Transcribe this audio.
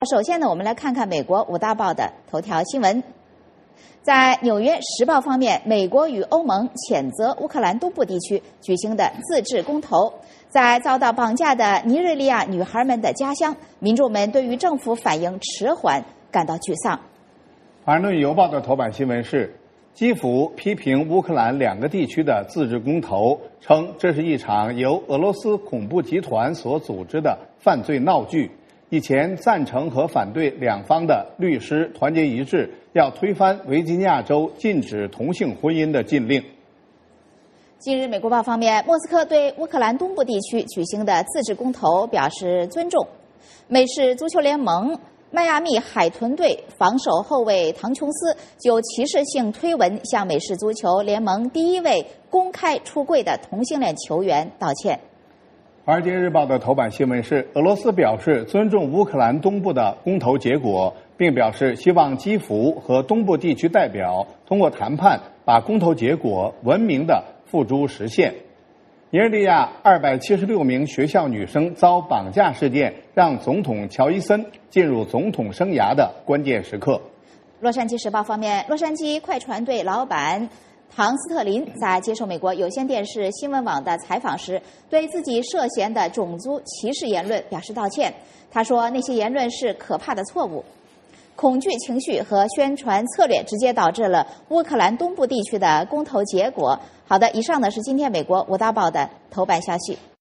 首先呢，我们来看看美国五大报的头条新闻。在《纽约时报》方面，美国与欧盟谴责乌克兰东部地区举行的自治公投。在遭到绑架的尼日利亚女孩们的家乡，民众们对于政府反应迟缓感到沮丧。《 华盛顿邮报》的头版新闻是：基辅批评乌克兰2个地区的自治公投，称这是一场由俄罗斯恐怖集团所组织的犯罪闹剧。以前赞成和反对两方的律师团结一致，要推翻维吉尼亚州禁止同性婚姻的禁令。 近日，美国报方面，莫斯科对乌克兰东部地区举行的自治公投表示尊重。美式足球联盟迈阿密海豚队防守后卫唐琼斯就歧视性推文向美式足球联盟第一位公开出柜的同性恋球员道歉。 《华尔街日报》的头版新闻是：俄罗斯表示尊重乌克兰东部的公投结果，并表示希望基辅和东部地区代表通过谈判把公投结果文明地付诸实现。尼日利亚276名学校女生遭绑架事件，让总统乔伊森进入总统生涯的关键时刻。 洛杉矶时报方面，洛杉矶快船队老板唐斯特林在接受美国有线电视新闻网的采访时，对自己涉嫌的种族歧视言论表示道歉。他说，那些言论是可怕的错误。恐惧情绪和宣传策略直接导致了乌克兰东部地区的公投结果。好的，以上呢是今天美国五大报的头版消息。